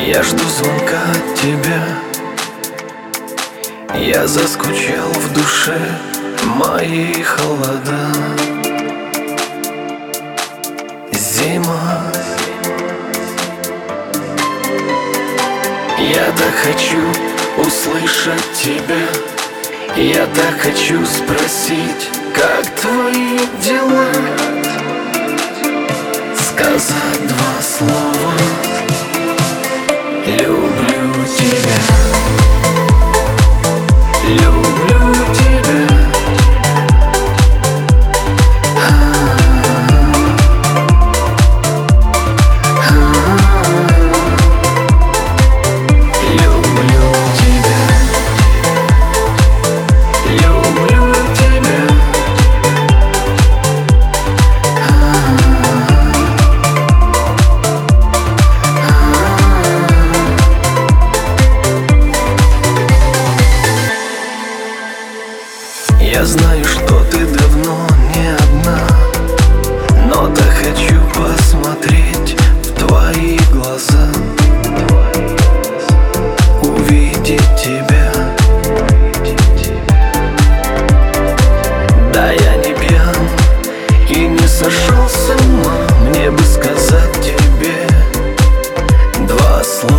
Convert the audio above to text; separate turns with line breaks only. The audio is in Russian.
Я жду звонка от тебя. Я заскучал в душе, мои холода. Зима. Я так хочу услышать тебя. Я так хочу спросить, как твои дела. Сказать два слова: люблю тебя. Люблю тебя. Люблю тебя. Люблю тебя. Я знаю, что ты давно не одна, но так хочу посмотреть в твои глаза, увидеть тебя. Да, я не пьян и не сошел с ума. Мне бы сказать тебе два слова: